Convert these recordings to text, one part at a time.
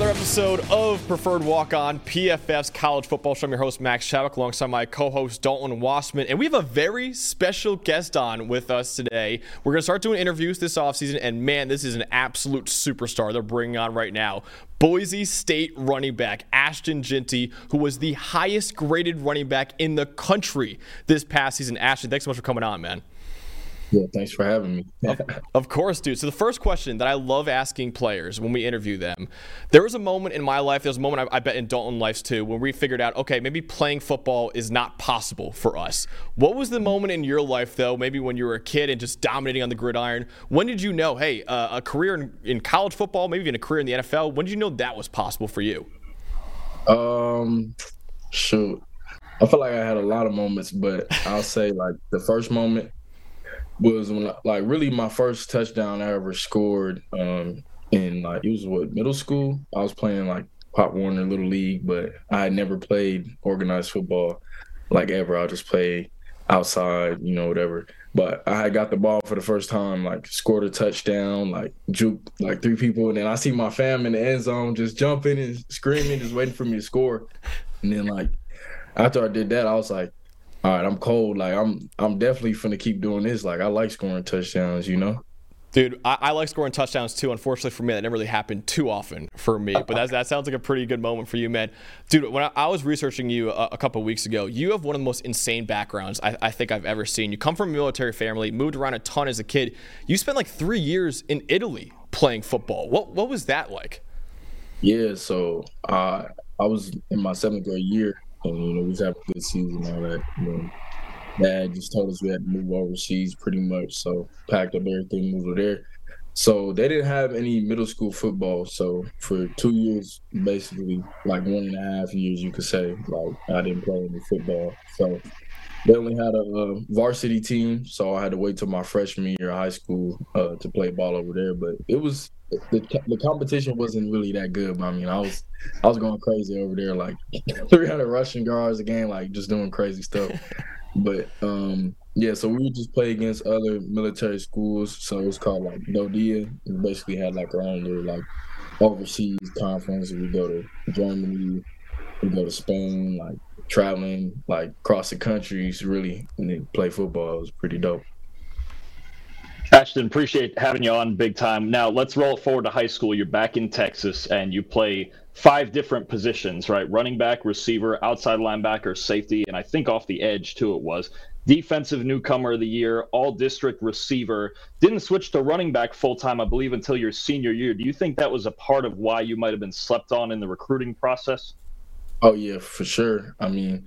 another episode of Preferred Walk On, PFF's College Football Show. I'm your host, Max Chadwick, alongside my co-host, Dalton Wassman. And we have a very special guest on with us today. We're going to start doing interviews this offseason, and man, this is an absolute superstar they're bringing on right now. Boise State running back Ashton Jeanty, who was the highest graded running back in the country this past season. Ashton, thanks so much for coming on, man. Yeah, thanks for having me. Of course, dude. So the first question that I love asking players when we interview them, there was a moment in my life, there was a moment I bet in Dalton's life too, when we figured out, okay, maybe playing football is not possible for us. What was the moment in your life, though, maybe when you were a kid and just dominating on the gridiron? When did you know, hey, a career in college football, maybe even a career in the NFL, when did you know that was possible for you? Shoot. I feel like I had a lot of moments, but I'll say, like, the first moment was when, like, really my first touchdown I ever scored in, like, it was middle school. I was playing, like, Pop Warner Little League, but I had never played organized football, like, ever. I just played outside, whatever. But I had got the ball for the first time, like, scored a touchdown, like, juked, like, 3 people. And then I see my fam in the end zone just jumping and screaming, just waiting for me to score. And then, like, after I did that, I was like, all right, I'm cold. Like, I'm definitely finna keep doing this. Like, I like scoring touchdowns, Dude, I like scoring touchdowns too. Unfortunately for me, that never really happened too often for me. But that sounds like a pretty good moment for you, man. Dude, when I was researching you a couple of weeks ago, you have one of the most insane backgrounds I think I've ever seen. You come from a military family, moved around a ton as a kid. You spent like 3 years in Italy playing football. What was that like? Yeah, so I was in my 7th grade year. And, we was having a good season and all that. Dad just told us we had to move overseas pretty much. So packed up everything, moved over there. So they didn't have any middle school football. So for 2 years, basically, like 1.5 years, you could say, like, I didn't play any football. So they only had a varsity team. So I had to wait till my freshman year of high school to play ball over there. But it was the competition wasn't really that good. But, I mean, I was going crazy over there, like 300 rushing yards a game, like just doing crazy stuff. But yeah, so we would just play against other military schools. So it was called like Dodia. We basically had like our own little like overseas conference. We go to Germany, we go to Spain, like traveling like across the countries really, and then play football. It was pretty dope. Ashton, appreciate having you on big time. Now, let's roll it forward to high school. You're back in Texas, and you play 5 different positions, right? Running back, receiver, outside linebacker, safety, and I think off the edge, too, it was. Defensive newcomer of the year, all-district receiver. Didn't switch to running back full-time, I believe, until your senior year. Do you think that was a part of why you might have been slept on in the recruiting process? Oh, yeah, for sure. I mean,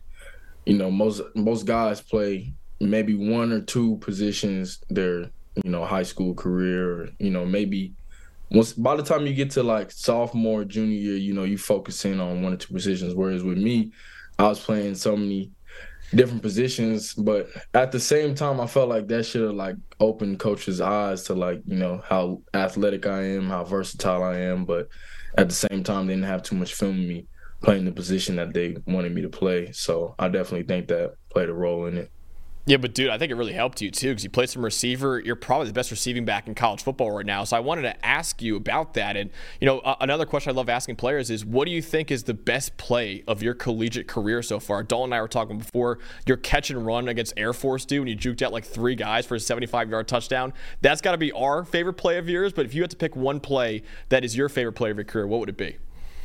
most guys play maybe 1 or 2 positions their high school career, maybe by the time you get to like sophomore, junior year, you focus in on 1 or 2 positions. Whereas with me, I was playing so many different positions, but at the same time, I felt like that should have like opened coaches' eyes to like, how athletic I am, how versatile I am. But at the same time, they didn't have too much film of me playing the position that they wanted me to play. So I definitely think that played a role in it. Yeah, but dude, I think it really helped you too because you played some receiver. You're probably the best receiving back in college football right now. So I wanted to ask you about that. And, another question I love asking players is, what do you think is the best play of your collegiate career so far? Dalton and I were talking before, your catch and run against Air Force, dude, when you juked out like 3 guys for a 75-yard touchdown. That's got to be our favorite play of yours. But if you had to pick one play that is your favorite play of your career, what would it be?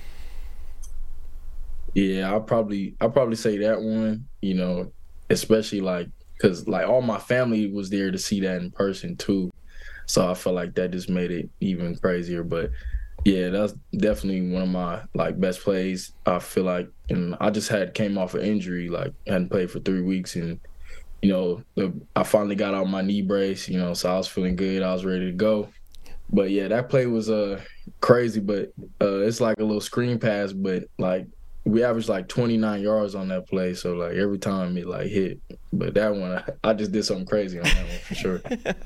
Yeah, I'll probably say that one, especially like, because, like, all my family was there to see that in person, too. So I felt like that just made it even crazier. But, yeah, that's definitely one of my, like, best plays. I feel like, and I just came off an injury, like, hadn't played for 3 weeks. And, I finally got out my knee brace, so I was feeling good. I was ready to go. But, yeah, that play was crazy. But it's like a little screen pass, but, like, we averaged like 29 yards on that play, so like every time it like hit. But that one, I just did something crazy on that one for sure.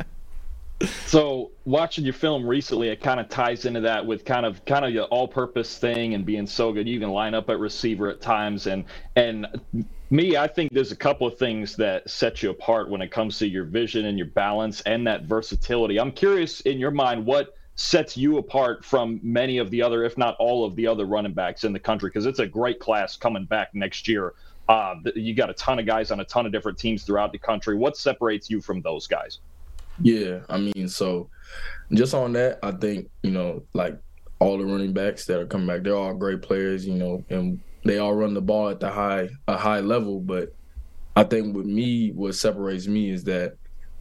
So watching your film recently, it kind of ties into that with kind of your all-purpose thing and being so good. You can line up at receiver at times, and me, I think there's a couple of things that set you apart when it comes to your vision and your balance and that versatility. I'm curious, in your mind, what sets you apart from many of the other, if not all of the other running backs in the country? Because it's a great class coming back next year. You got a ton of guys on a ton of different teams throughout the country. What separates you from those guys? Yeah, I mean, so just on that, I think, like all the running backs that are coming back, they're all great players, and they all run the ball at a high level. But I think with me, what separates me is that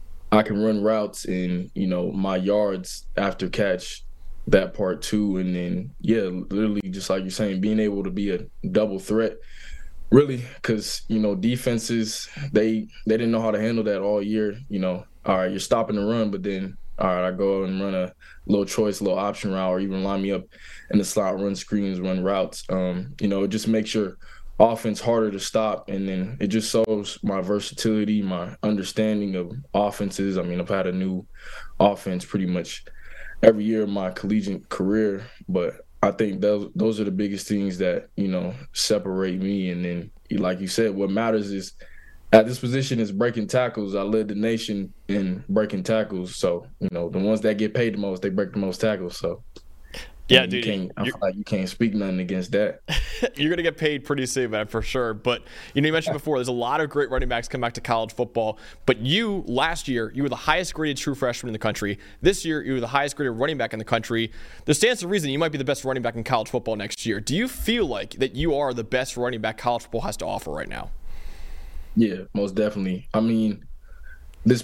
I can run routes and, my yards after catch, that part too. And then, yeah, literally just like you're saying, being able to be a double threat, really, because, defenses, they didn't know how to handle that all year. All right, you're stopping the run, but then, all right, I go and run a little choice, a little option route, or even line me up in the slot, run screens, run routes. It just makes your offense harder to stop, and then it just shows my versatility, my understanding of offenses. I mean, I've had a new offense pretty much every year of my collegiate career, but I think those are the biggest things that, separate me. And then, like you said, what matters is at this position is breaking tackles. I led the nation in breaking tackles. So, the ones that get paid the most, they break the most tackles. So, yeah, dude, I feel like you can't speak nothing against that. You're going to get paid pretty soon, man, for sure. But, you mentioned before, there's a lot of great running backs come back to college football. But last year, you were the highest graded true freshman in the country. This year, you were the highest graded running back in the country. There stands to reason you might be the best running back in college football next year. Do you feel like that you are the best running back college football has to offer right now? Yeah, most definitely. I mean, this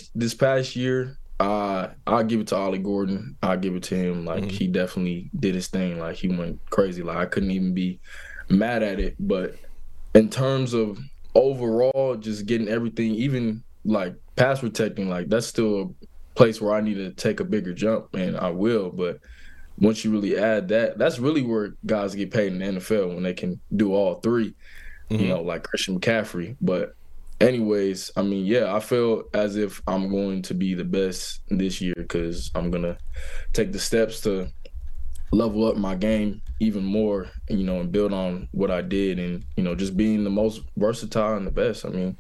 past year, I'll give it to Ollie Gordon. I'll give it to him. Like, he definitely did his thing. Like, he went crazy. Like, I couldn't even be mad at it. But in terms of overall just getting everything, even, like, pass protecting, like, that's still a place where I need to take a bigger jump, and I will. But once you really add that, that's really where guys get paid in the NFL, when they can do all three. Like Christian McCaffrey. But anyways, I mean, yeah, I feel as if I'm going to be the best this year, because I'm going to take the steps to level up my game even more, and build on what I did, and, just being the most versatile and the best. I mean,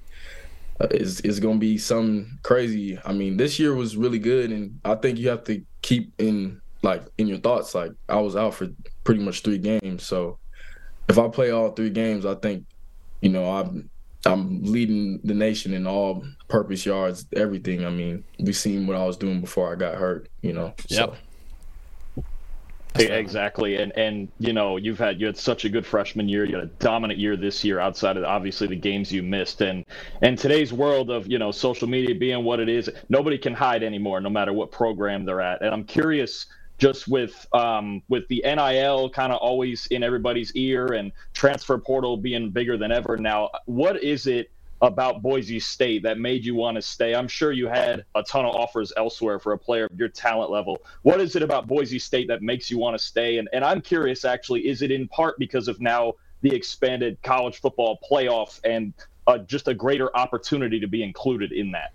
it's going to be something crazy. I mean, this year was really good, and I think you have to keep in your thoughts. Like, I was out for pretty much 3 games, so if I play all 3 games, I think, I'm leading the nation in all-purpose yards, everything. I mean, we've seen what I was doing before I got hurt, Yep. So. Exactly. And you had such a good freshman year. You had a dominant year this year outside of obviously the games you missed. And today's world of, social media being what it is, nobody can hide anymore, no matter what program they're at. And I'm curious, just with the NIL kind of always in everybody's ear and transfer portal being bigger than ever now, what is it about Boise State that made you want to stay? I'm sure you had a ton of offers elsewhere for a player of your talent level. What is it about Boise State that makes you want to stay? And I'm curious, actually, is it in part because of now the expanded college football playoff and just a greater opportunity to be included in that?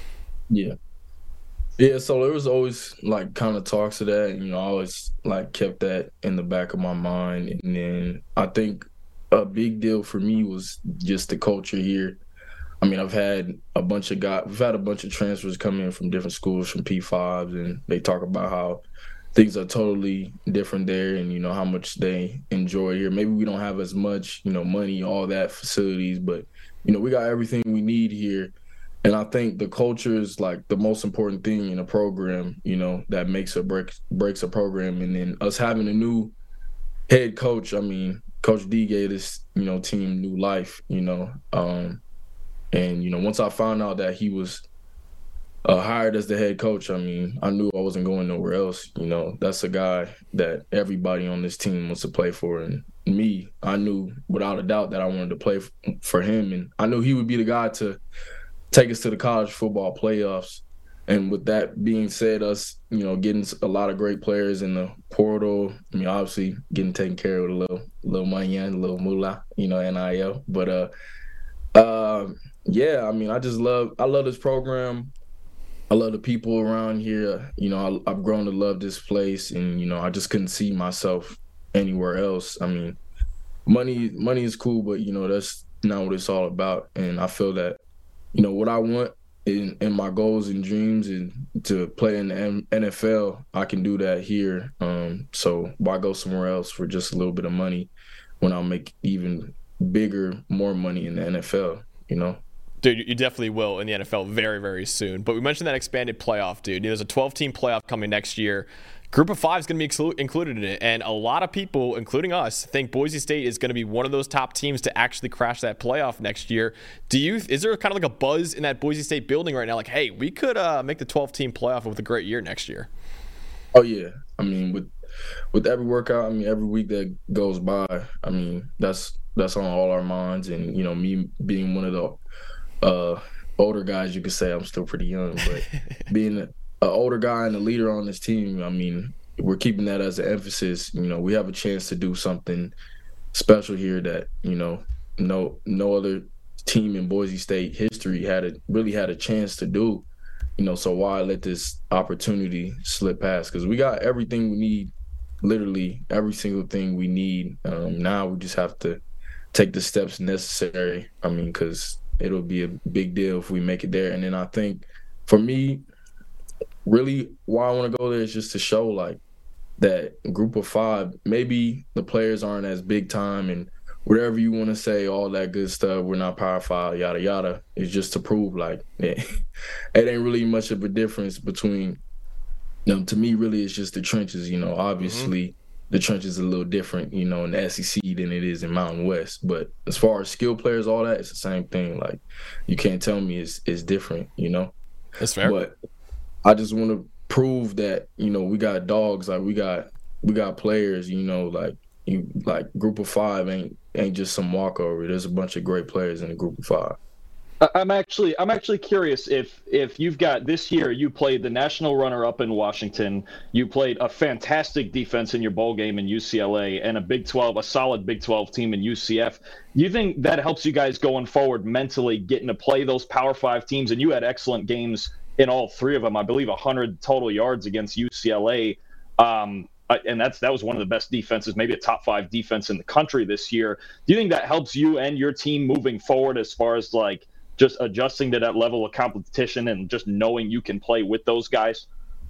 Yeah, so there was always, kind of talks of that, and, I always, kept that in the back of my mind. And then I think a big deal for me was just the culture here. I mean, we've had a bunch of transfers come in from different schools, from P5s, and they talk about how things are totally different there, and, how much they enjoy here. Maybe we don't have as much, money, all that, facilities, but, we got everything we need here. And I think the culture is the most important thing in a program, that makes or breaks a program. And then us having a new head coach, I mean, Coach D gave this, team new life, and, once I found out that he was hired as the head coach, I mean, I knew I wasn't going nowhere else. That's a guy that everybody on this team wants to play for. And me, I knew without a doubt that I wanted to play for him. And I knew he would be the guy to take us to the college football playoffs. And with that being said, us, getting a lot of great players in the portal, I mean, obviously getting taken care of with a little money and a little moolah, NIL. But, yeah, I mean, I love this program. I love the people around here. I've grown to love this place, and, I just couldn't see myself anywhere else. I mean, money is cool, but, that's not what it's all about. And I feel that, what I want in my goals and dreams and to play in the NFL, I can do that here. So why go somewhere else for just a little bit of money when I'll make even bigger, more money in the NFL, you know? Dude, you definitely will in the NFL very, very soon. But we mentioned that expanded playoff, dude. There's a 12-team playoff coming next year. Group of 5 is going to be included in it. And a lot of people, including us, think Boise State is going to be one of those top teams to actually crash that playoff next year. Is there kind of like a buzz in that Boise State building right now? Like, hey, we could make the 12-team playoff with a great year next year. Oh, yeah. I mean, with every workout, I mean, every week that goes by, I mean, that's on all our minds. And, you know, me being one of the older guys, you could say I'm still pretty young, but being an older guy and a leader on this team, I mean, we're keeping that as an emphasis. You know, we have a chance to do something special here that, you know, no other team in Boise State history really had a chance to do. You know, so why let this opportunity slip past? Because we got everything we need, literally every single thing we need. Now we just have to take the steps necessary. I mean, because it'll be a big deal if we make it there. And then I think for me, really why I want to go there is just to show like that group of 5, maybe the players aren't as big time and whatever you want to say, all that good stuff, we're not Power 5, yada, yada, is just to prove like it ain't really much of a difference between, you know, to me really it's just the trenches, you know, obviously the trenches are a little different, you know, in the SEC than it is in Mountain West. But as far as skill players, all that, it's the same thing. Like, you can't tell me it's different, you know? That's fair. But I just want to prove that, you know, we got dogs, like we got players, you know, like group of 5 ain't just some walkover. There's a bunch of great players in the group of 5. I'm actually curious if you've got this year you played the national runner-up in Washington, you played a fantastic defense in your bowl game in UCLA, and a solid Big 12 team in UCF. You think that helps you guys going forward mentally, getting to play those Power 5 teams? And you had excellent games in all 3 of them. I believe 100 total yards against UCLA. And that was one of the best defenses, maybe a top 5 defense in the country this year. Do you think that helps you and your team moving forward as far as like just adjusting to that level of competition and just knowing you can play with those guys?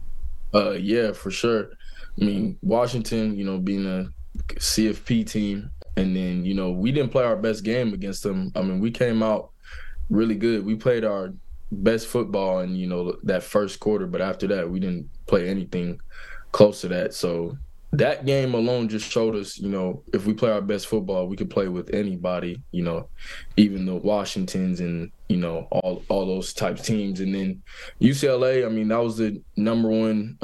Yeah, for sure. I mean, Washington, you know, being a CFP team, and then, you know, we didn't play our best game against them. I mean, we came out really good. We played our best football in, you know, that first quarter, but after that, we didn't play anything close to that. So that game alone just showed us, you know, if we play our best football, we could play with anybody, you know, even the Washingtons and, you know, all those types of teams. And then UCLA, I mean, that was the number 1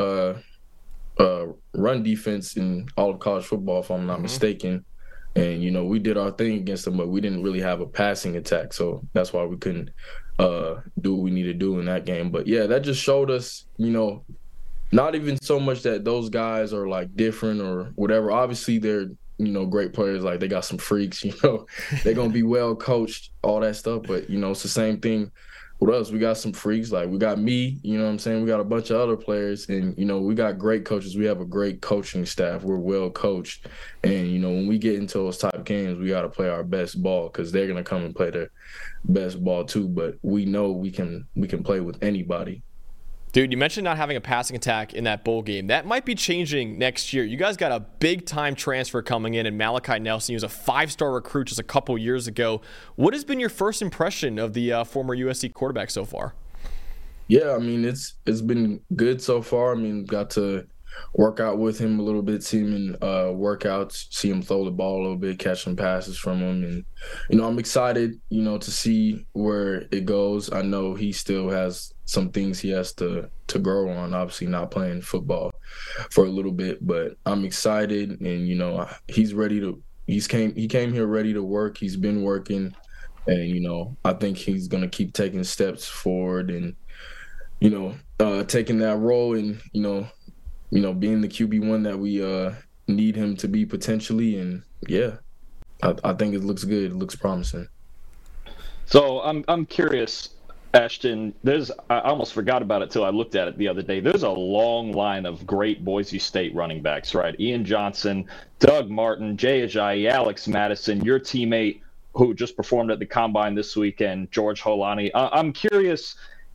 run defense in all of college football, if I'm not mistaken. And, you know, we did our thing against them, but we didn't really have a passing attack. So that's why we couldn't do what we need to do in that game. But, yeah, that just showed us, you know, not even so much that those guys are like different or whatever. Obviously, they're, you know, great players. Like, they got some freaks, you know, they're going to be well coached, all that stuff. But, you know, it's the same thing with us. We got some freaks. Like, we got me, you know what I'm saying? We got a bunch of other players. And, you know, we got great coaches. We have a great coaching staff. We're well coached. And, you know, when we get into those type of games, we got to play our best ball because they're going to come and play their best ball too. But we know we can play with anybody. Dude, you mentioned not having a passing attack in that bowl game. That might be changing next year. You guys got a big-time transfer coming in Malachi Nelson. He was a 5-star recruit just a couple years ago. What has been your first impression of the former USC quarterback so far? Yeah, I mean, it's been good so far. I mean, got to work out with him a little bit, see him in workouts, see him throw the ball a little bit, catch some passes from him. And, you know, I'm excited, you know, to see where it goes. I know he still has some things he has to grow on, obviously not playing football for a little bit, but I'm excited. And, you know, he's ready to – he came here ready to work. He's been working. And, you know, I think he's going to keep taking steps forward and, you know, taking that role and, you know, being the QB1 that we need him to be potentially. And, yeah, I think it looks good. It looks promising. So I'm curious, Ashton, I almost forgot about it till I looked at it the other day. There's a long line of great Boise State running backs, right? Ian Johnson, Doug Martin, Jay Ajayi, Alex Madison, your teammate who just performed at the Combine this weekend, George Holani. I'm curious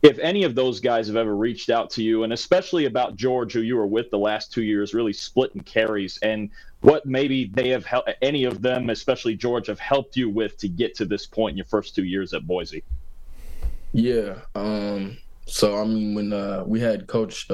if any of those guys have ever reached out to you, and especially about George, who you were with the last 2 years, really splitting carries, and what maybe they have any of them, especially George, have helped you with to get to this point in your first 2 years at Boise. Yeah. So I mean, when we had Coach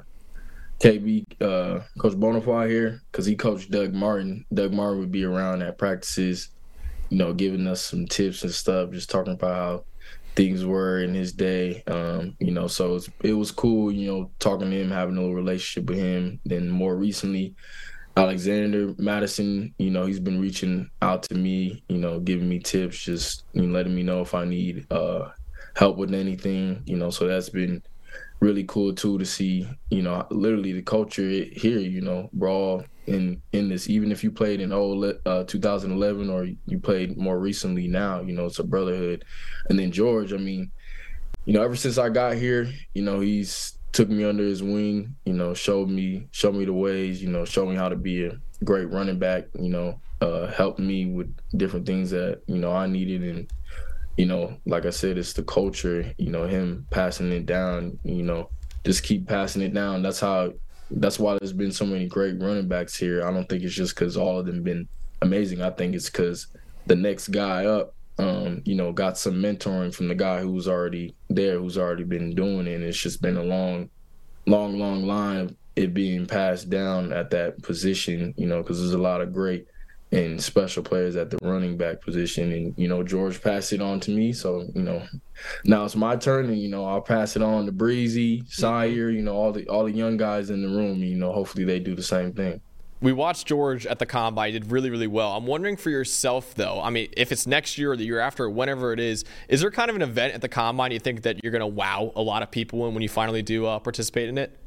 KB, Coach Bonifay here, because he coached Doug Martin. Doug Martin would be around at practices, giving us some tips and stuff, just talking about how things were in his day. So it was cool, talking to him, having a little relationship with him. Then more recently, Alexander Madison, he's been reaching out to me, giving me tips, just letting me know if I need help with anything, so that's been really cool too to see, literally the culture here, we're all in this, even if you played in 2011 or you played more recently now, it's a brotherhood. And then George, I mean, ever since I got here, he's took me under his wing, showed me the ways, showed me how to be a great running back, helped me with different things that, I needed. And, like I said, it's the culture, him passing it down, just keep passing it down. That's why there's been so many great running backs here. I don't think it's just because all of them been amazing. I think it's because the next guy up, got some mentoring from the guy who's already there, who's already been doing it. And it's just been a long line of it being passed down at that position, because there's a lot of great and special players at the running back position. And, George passed it on to me. So, now it's my turn, and, I'll pass it on to Breezy, Sire, all the young guys in the room, hopefully they do the same thing. We watched George at the Combine. He did really, really well. I'm wondering for yourself, though, I mean, if it's next year or the year after, whenever it is there kind of an event at the Combine you think that you're going to wow a lot of people in when you finally do participate in it?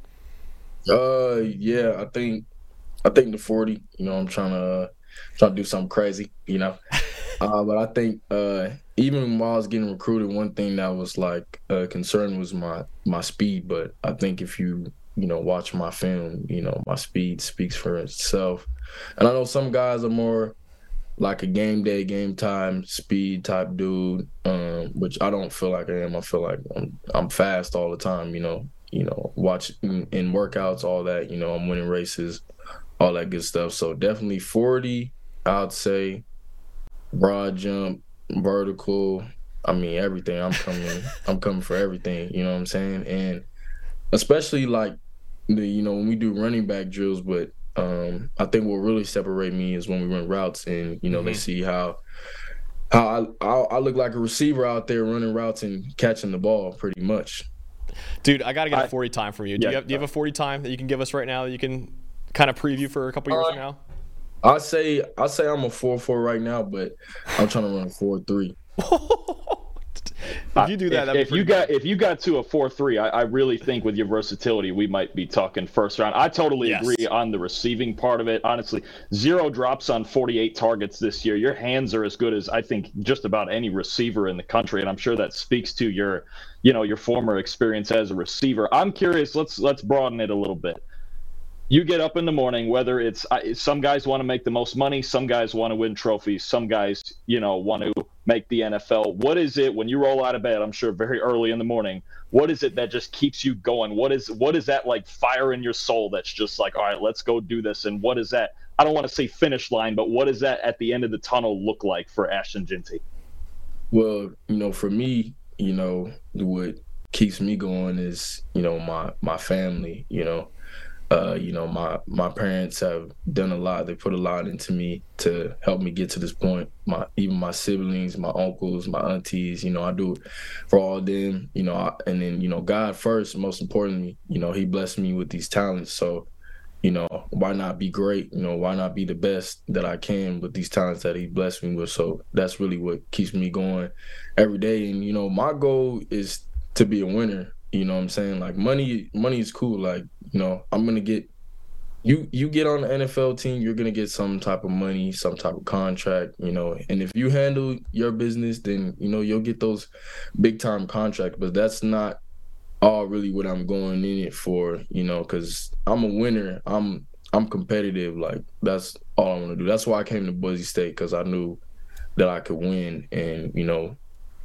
Yeah, I think the 40, I'm trying to do something crazy, but I think even while I was getting recruited, one thing that was like a concern was my speed. But I think if you watch my film, my speed speaks for itself. And I know some guys are more like a game day, game time, speed type dude, which I don't feel like I am. I feel like I'm fast all the time, watch in workouts, all that, I'm winning races, all that good stuff. So definitely 40, I'd say, broad jump, vertical, I mean, everything. I'm coming for everything, you know what I'm saying? And especially like when we do running back drills, but I think what really separate me is when we run routes and, they see how I look like a receiver out there running routes and catching the ball pretty much. Dude, I got to get a 40 time from you. Do you have a 40 time that you can give us right now that you can kind of preview for a couple years from now? I say I'm a 4.4 right now, but I'm trying to run a 4.3. If you do that, if you got to a 4.3, I really think with your versatility, we might be talking first round. I totally agree on the receiving part of it. Honestly, 0 drops on 48 targets this year. Your hands are as good as I think just about any receiver in the country, and I'm sure that speaks to your former experience as a receiver. I'm curious. Let's broaden it a little bit. You get up in the morning, whether it's some guys want to make the most money, some guys want to win trophies, some guys, want to make the NFL. What is it when you roll out of bed, I'm sure very early in the morning, what is it that just keeps you going? What is that like fire in your soul that's just like, all right, let's go do this? And what is that? I don't want to say finish line, but what does that at the end of the tunnel look like for Ashton Jeanty? Well, for me, what keeps me going is, my family, my parents have done a lot. They put a lot into me to help me get to this point. Even my siblings, my uncles, my aunties, I do it for all of them, and then, God first, most importantly, he blessed me with these talents. So, why not be great? Why not be the best that I can with these talents that he blessed me with? So that's really what keeps me going every day. And, my goal is to be a winner. You know what I'm saying? Like money is cool. Like, I'm going to get you get on the NFL team, you're going to get some type of money, some type of contract, and if you handle your business, then, you'll get those big time contracts. But that's not all really what I'm going in it for, because I'm a winner. I'm competitive. Like, that's all I want to do. That's why I came to Boise State, because I knew that I could win. And,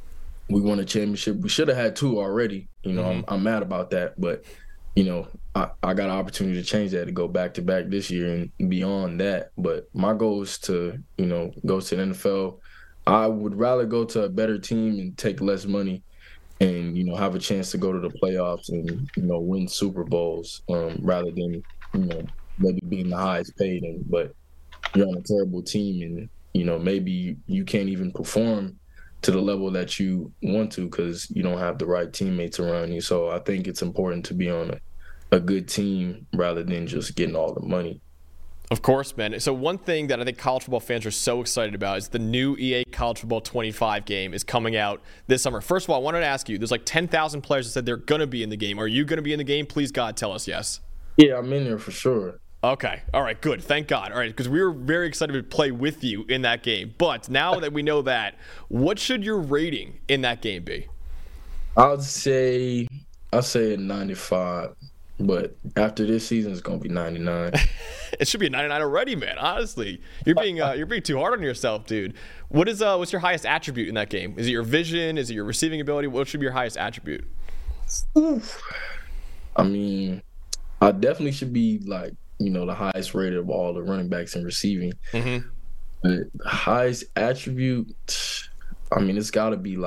we won a championship. We should have had 2 already. You know, I'm mad about that, but you know, I got an opportunity to change that, to go back to back this year and beyond that. But my goal is to, you know, go to the NFL. I would rather go to a better team and take less money and, you know, have a chance to go to the playoffs and, you know, win Super Bowls rather than, you know, maybe being the highest paid. But you're on a terrible team and, you know, maybe you can't even perform to the level that you want to because you don't have the right teammates around you. So I think it's important to be on a good team rather than just getting all the money. Of course, man. So one thing that I think college football fans are so excited about is the new EA College Football 25 game is coming out this summer. First of all, I wanted to ask you, there's like 10,000 players that said they're going to be in the game. Are you going to be in the game? Please, God, tell us yes. Yeah, I'm in there for sure. Okay. All right, good. Thank God. All right, because we were very excited to play with you in that game. But now that we know that, what should your rating in that game be? I'll say a 95. But after this season, it's gonna be 99. It should be a 99 already, man. Honestly, you're being too hard on yourself, dude. What's your highest attribute in that game? Is it your vision? Is it your receiving ability? What should be your highest attribute? Oof. I mean, I definitely should be like, you know, the highest rated of all the running backs in receiving. Mm-hmm. But the highest attribute, I mean, it's got to be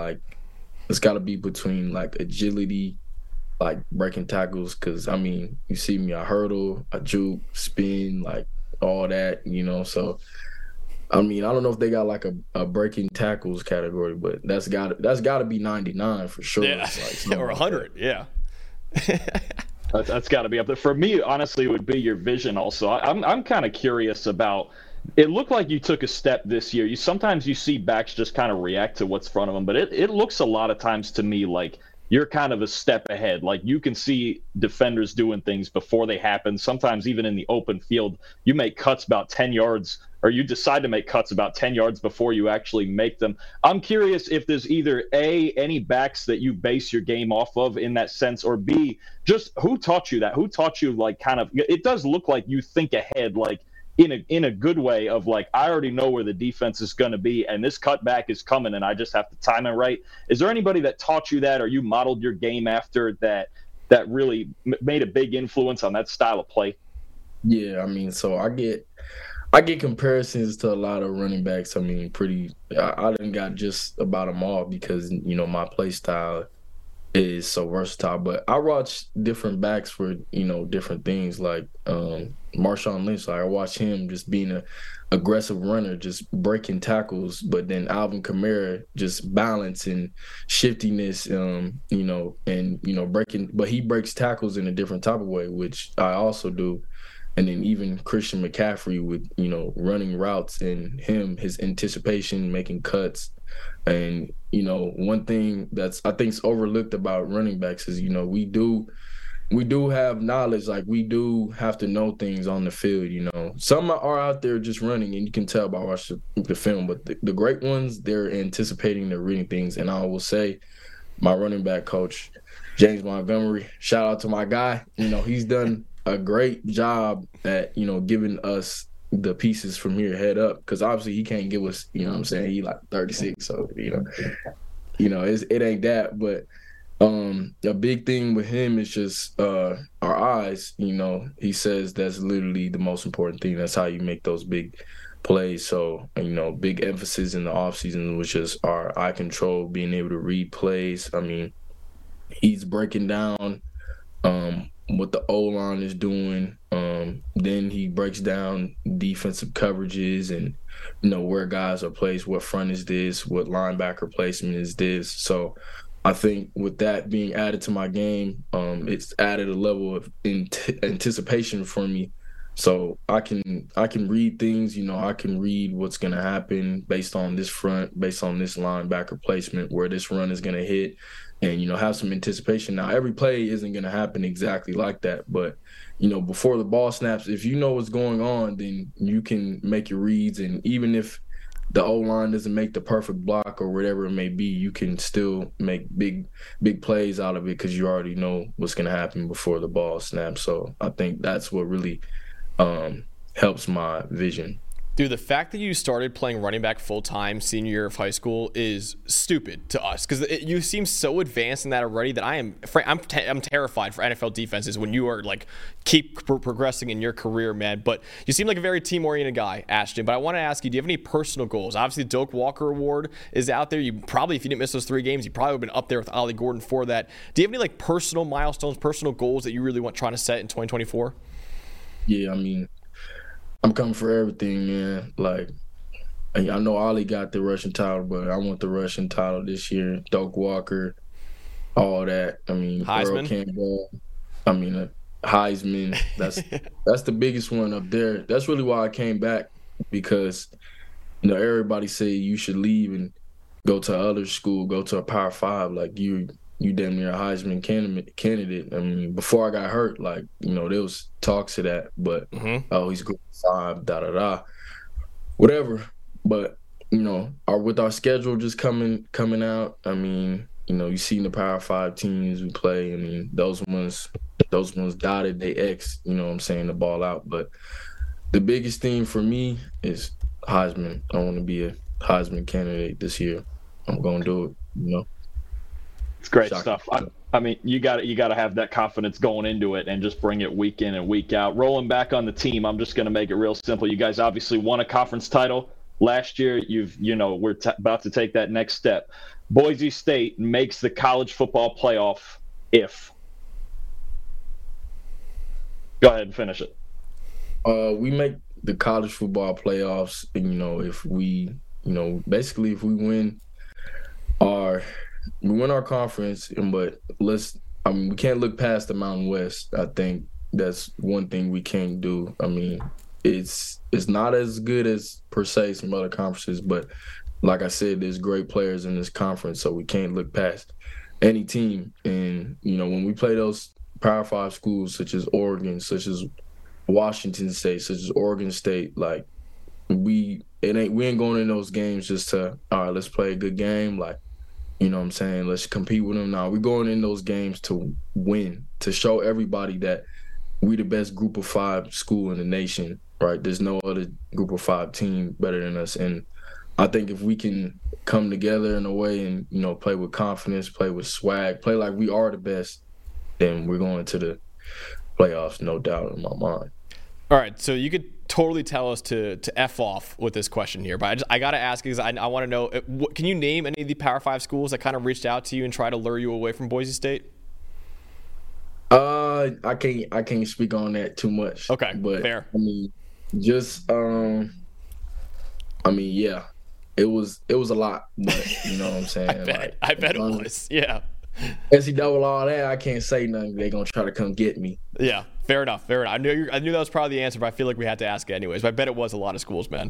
between like agility, like breaking tackles, because I mean, you see me, I hurdle, I juke, spin, like all that, you know. So I mean, I don't know if they got like a breaking tackles category, but that's got to be 99 for sure. Yeah, like or 100. Yeah. That's got to be up there. For me, honestly, it would be your vision also. I'm kind of curious about, it looked like you took a step this year. Sometimes you see backs just kind of react to what's in front of them, but it looks a lot of times to me like you're kind of a step ahead. Like you can see defenders doing things before they happen. Sometimes even in the open field, you make cuts about 10 yards, or you decide to make cuts about 10 yards before you actually make them. I'm curious if there's either A, any backs that you base your game off of in that sense, or B, just who taught you that? Who taught you, like, kind of, it does look like you think ahead, like in a good way of like, I already know where the defense is going to be and this cutback is coming and I just have to time it right. Is there anybody that taught you that, or you modeled your game after that really made a big influence on that style of play? Yeah, I mean, so I get comparisons to a lot of running backs. I mean, I done got just about them all because, you know, my play style is so versatile. But I watch different backs for, you know, different things, like Marshawn Lynch. Like I watch him just being an aggressive runner, just breaking tackles, but then Alvin Kamara just balance and shiftiness, you know, and, you know, but he breaks tackles in a different type of way, which I also do. And then even Christian McCaffrey with, you know, running routes and his anticipation, making cuts. And, you know, one thing that's I think is overlooked about running backs is, you know, we do have knowledge. Like we do have to know things on the field, you know. Some are out there just running, and you can tell by watching the film. But the great ones, they're anticipating, they're reading things. And I will say my running back coach, James Montgomery, shout out to my guy. You know, he's done a great job at, you know, giving us the pieces from here head up, because obviously he can't give us, you know what I'm saying, he like 36, so you know it ain't that. But a big thing with him is just our eyes. You know, he says that's literally the most important thing. That's how you make those big plays. So, you know, big emphasis in the offseason was just our eye control, being able to read plays. I mean, he's breaking down what the O-line is doing. Then he breaks down defensive coverages and, you know, where guys are placed, what front is this, what linebacker placement is this. So I think with that being added to my game, it's added a level of anticipation for me. So I can read things, you know, I can read what's going to happen based on this front, based on this linebacker placement, where this run is going to hit, and, you know, have some anticipation. Now, every play isn't going to happen exactly like that, but, you know, before the ball snaps, if you know what's going on, then you can make your reads. And even if the O-line doesn't make the perfect block or whatever it may be, you can still make big plays out of it because you already know what's going to happen before the ball snaps. So I think that's what really helps my vision. Dude, the fact that you started playing running back full-time senior year of high school is stupid to us because you seem so advanced in that already that I'm terrified for NFL defenses when you are like keep progressing in your career, man. But you seem like a very team-oriented guy, Ashton. But I want to ask you, do you have any personal goals? Obviously, the Doak Walker Award is out there. You probably, if you didn't miss those 3 games, you probably would have been up there with Ollie Gordon for that. Do you have any like personal milestones, personal goals that you really want trying to set in 2024? Yeah, I mean, I'm coming for everything, man. Like, I know Ollie got the rushing title, but I want the rushing title this year. Doak Walker, all that. I mean, Heisman. Earl Campbell. I mean, Heisman. That's the biggest one up there. That's really why I came back because, everybody say you should leave and go to other school, go to a Power 5. Like, you damn near a Heisman candidate. I mean, before I got hurt, like, there was talks of that, but he's group 5, whatever. But with our schedule just coming out, I mean, you seen the Power 5 teams we play. I mean, those ones dotted, they X. You know what I'm saying, the ball out. But the biggest thing for me is Heisman. I want to be a Heisman candidate this year. I'm gonna do it. It's great stuff. I mean, you got to have that confidence going into it and just bring it week in and week out. Rolling back on the team, I'm just going to make it real simple. You guys obviously won a conference title last year. We're about to take that next step. Boise State makes the college football playoff if. Go ahead and finish it. We make the college football playoffs, if we, basically if we win our conference, but we can't look past the Mountain West. I think that's one thing we can't do. I mean, it's not as good as per se some other conferences, but like I said, there's great players in this conference, so we can't look past any team. And when we play those Power 5 schools such as Oregon, such as Washington State, such as Oregon State, like we ain't going in those games just to, all right, let's play a good game, like, you know what I'm saying, let's compete with them. Now we're going in those games to win, to show everybody that we the best group of 5 school in the nation, right? There's no other group of 5 team better than us. And I think if we can come together in a way and, play with confidence, play with swag, play like we are the best, then we're going to the playoffs, no doubt in my mind. All right, so you could totally tell us to F off with this question here, but I got to ask because I want to know, can you name any of the Power 5 schools that kind of reached out to you and tried to lure you away from Boise State? I can't speak on that too much. Okay, but fair. I mean, just yeah, it was a lot, but you know what I'm saying. I bet it was. Yeah. NCAA, all that, I can't say nothing. They're gonna try to come get me. Yeah, fair enough. I knew that was probably the answer, but I feel like we had to ask it anyways. But I bet it was a lot of schools, man.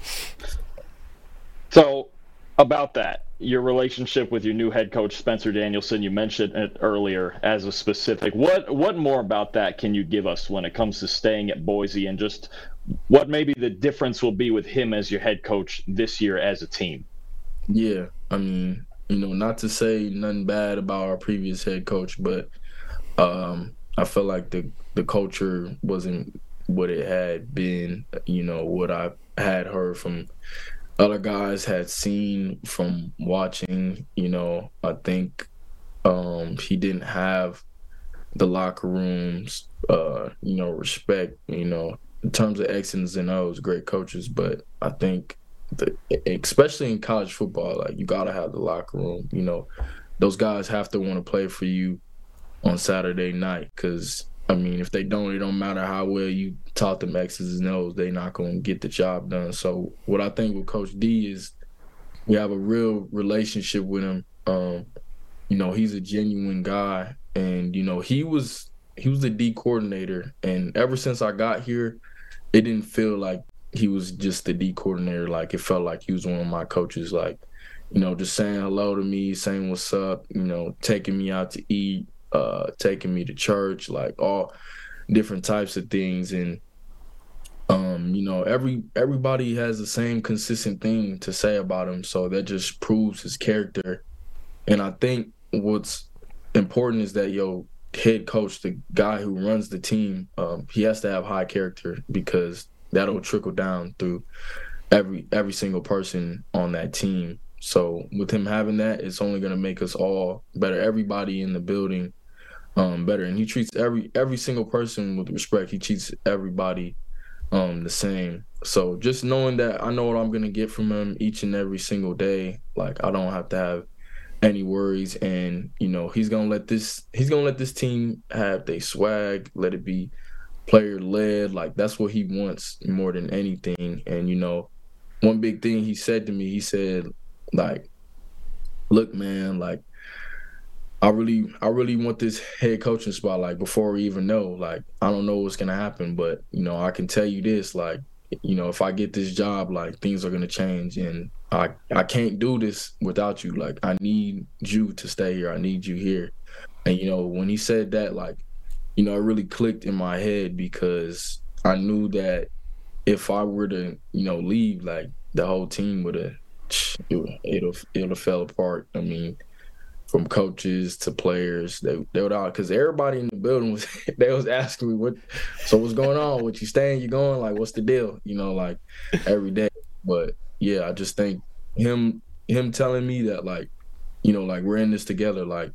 So, about that, your relationship with your new head coach Spencer Danielson, you mentioned it earlier as a specific. What more about that can you give us when it comes to staying at Boise, and just what maybe the difference will be with him as your head coach this year as a team? Yeah, I mean, not to say nothing bad about our previous head coach, but I feel like the culture wasn't what it had been, what I had heard from other guys, had seen from watching. I think he didn't have the locker rooms, respect, in terms of X's and O's, great coaches, but I think especially in college football, like, you gotta have the locker room. Those guys have to want to play for you on Saturday night, because I mean, if they don't, it don't matter how well you taught them X's and O's, they're not going to get the job done. So what I think with Coach D is we have a real relationship with him. He's a genuine guy, and he was the D coordinator, and ever since I got here, it didn't feel like he was just the D coordinator. Like, it felt like he was one of my coaches, like, just saying hello to me, saying what's up, taking me out to eat, taking me to church, like all different types of things. And everybody has the same consistent thing to say about him, so that just proves his character. And I think what's important is that head coach, the guy who runs the team, he has to have high character, because that'll trickle down through every single person on that team. So with him having that, it's only going to make us all better. Everybody in the building better, and he treats every single person with respect. He treats everybody the same. So just knowing that I know what I'm going to get from him each and every single day, like I don't have to have any worries. And he's gonna let this team have their swag, let it be player led. Like that's what he wants more than anything. And one big thing he said to me, he said, like, look, man, like I really want this head coaching spot. Like before we even know, like I don't know what's gonna happen, but I can tell you this, like if I get this job, like things are gonna change, and I can't do this without you. Like I need you to stay here. I need you here. And when he said that, like it really clicked in my head, because I knew that if I were to leave, like the whole team would have it'll fell apart. I mean, from coaches to players, they would all, because everybody in the building was they was asking me what's going on? What, you staying? You going? Like what's the deal? Like every day. But yeah, I just think him telling me that, like like we're in this together, like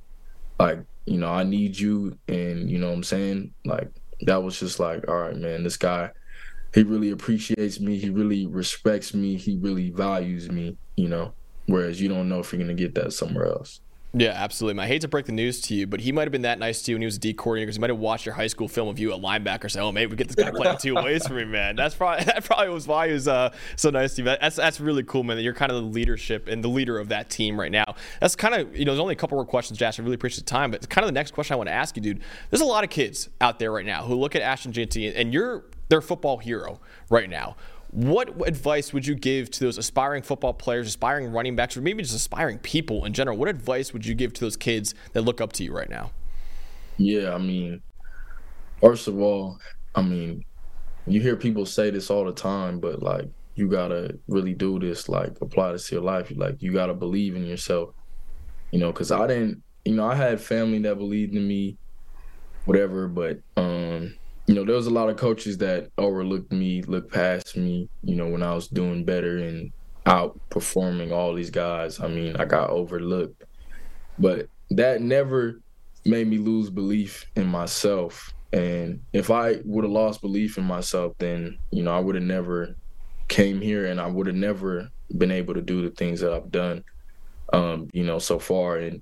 I need you, and what I'm saying, like that was just like, all right, man, this guy, he really appreciates me, he really respects me, he really values me, whereas you don't know if you're gonna get that somewhere else. Yeah, absolutely. I hate to break the news to you, but he might have been that nice to you when he was a D coordinator, because he might have watched your high school film of you at linebacker and said, oh, maybe we get this guy playing two ways for me, man. That probably was why he was so nice to you. That's really cool, man, that you're kind of the leadership and the leader of that team right now. That's kind of, there's only a couple more questions, Josh. I really appreciate the time, but it's kind of the next question I want to ask you, dude. There's a lot of kids out there right now who look at Ashton Jeanty, and you're their football hero right now. What advice would you give to those aspiring football players, aspiring running backs, or maybe just aspiring people in general? What advice would you give to those kids that look up to you right now? Yeah, I mean, first of all, I mean, you hear people say this all the time, but like you gotta really do this, like apply this to your life. Like you gotta believe in yourself, because I didn't, I had family that believed in me, whatever, but there was a lot of coaches that overlooked me, looked past me, when I was doing better and outperforming all these guys. I mean, I got overlooked. But that never made me lose belief in myself. And if I would have lost belief in myself, then, I would have never came here, and I would have never been able to do the things that I've done, so far. And,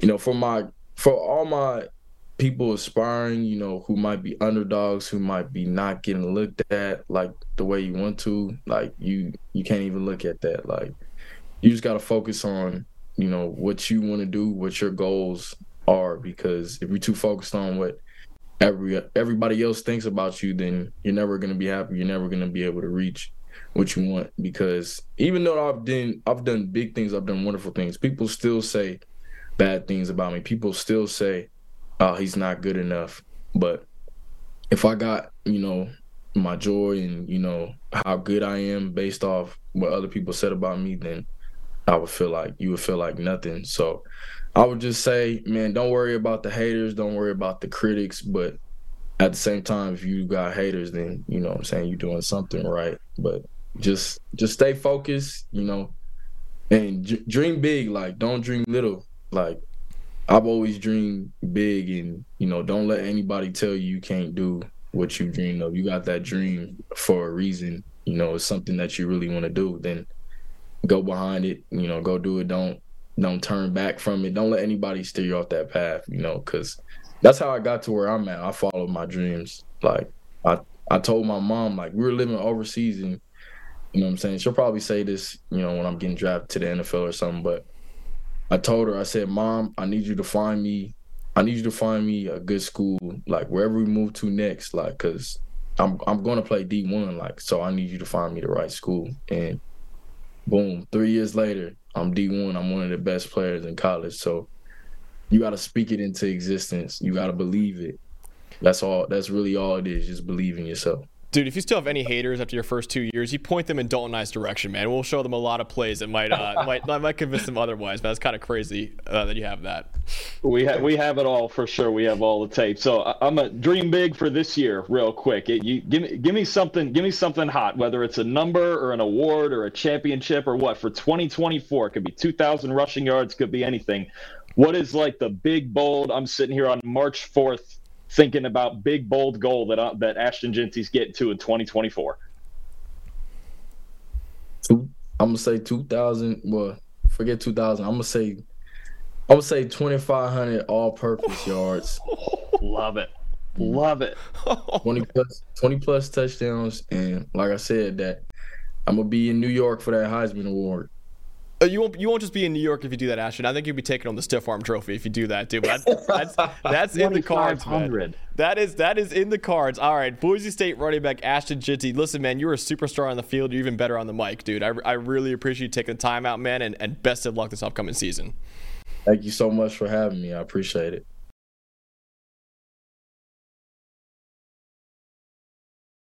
for all my people aspiring, who might be underdogs, who might be not getting looked at like the way you want to, like you can't even look at that. Like you just got to focus on, what you want to do, what your goals are, because if you're too focused on what everybody else thinks about you, then you're never going to be happy. You're never going to be able to reach what you want, because even though I've done big things, I've done wonderful things, people still say bad things about me. People still say, oh, he's not good enough. But if I got, my joy and, how good I am based off what other people said about me, then you would feel like nothing. So I would just say, man, don't worry about the haters. Don't worry about the critics. But at the same time, if you got haters, then, what I'm saying, you're doing something right. But just stay focused, and dream big. Like, don't dream little. Like, I've always dreamed big, and, don't let anybody tell you can't do what you dreamed of. You got that dream for a reason. It's something that you really want to do. Then go behind it, go do it. Don't turn back from it. Don't let anybody steer you off that path, because that's how I got to where I'm at. I followed my dreams. Like, I told my mom, like, we were living overseas, and, what I'm saying, she'll probably say this, when I'm getting drafted to the NFL or something, but I told her, I said, Mom, I need you to find me a good school, like wherever we move to next, like, cause I'm going to play D1, like, so I need you to find me the right school. And boom, 3 years later, I'm D1. I'm one of the best players in college. So you got to speak it into existence. You got to believe it. That's all. That's really all it is. Just believe in yourself. Dude, if you still have any haters after your first 2 years, you point them in Dalton and I's direction, man. We'll show them a lot of plays that might convince them otherwise. But that's kind of crazy that you have that. We have it all for sure. We have all the tape. So I'm a dream big for this year, real quick. Give me something hot, whether it's a number or an award or a championship or what for 2024. It could be 2,000 rushing yards, could be anything. What is like the big bold? I'm sitting here on March 4th. Thinking about big bold goal that Ashton Jeanty's getting to in 2024. I'm gonna say 2,000. Well, forget 2,000. I'm gonna say 2,500 all-purpose yards. Love it. 20 plus touchdowns, and like I said, that I'm gonna be in New York for that Heisman Award. You won't just be in New York if you do that, Ashton. I think you'll be taking on the Stiff Arm Trophy if you do that too. But that's in the cards, man. That is in the cards. All right, Boise State running back Ashton Jeanty. Listen, man, you're a superstar on the field. You're even better on the mic, dude. I really appreciate you taking the time out, man, and best of luck this upcoming season. Thank you so much for having me. I appreciate it.